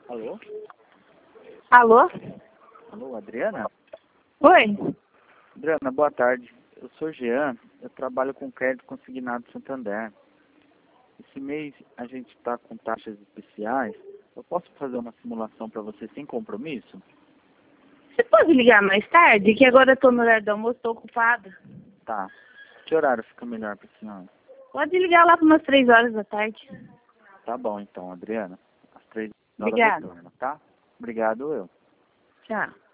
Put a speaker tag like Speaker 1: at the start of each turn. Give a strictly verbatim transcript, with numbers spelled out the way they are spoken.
Speaker 1: Alô?
Speaker 2: Alô?
Speaker 1: Alô, Adriana?
Speaker 2: Oi?
Speaker 1: Adriana, boa tarde. Eu sou Jean, eu trabalho com crédito consignado Santander. Esse mês a gente está com taxas especiais. Eu posso fazer uma simulação para você sem compromisso?
Speaker 2: Você pode ligar mais tarde? Que agora eu tô no horário do almoço, estou ocupada.
Speaker 1: Tá. Que horário fica melhor para a senhora?
Speaker 2: Pode ligar lá para umas três horas da tarde.
Speaker 1: Tá bom então, Adriana. Às três horas
Speaker 2: Obrigada.
Speaker 1: retorno, tá? Obrigado, eu.
Speaker 2: Tchau.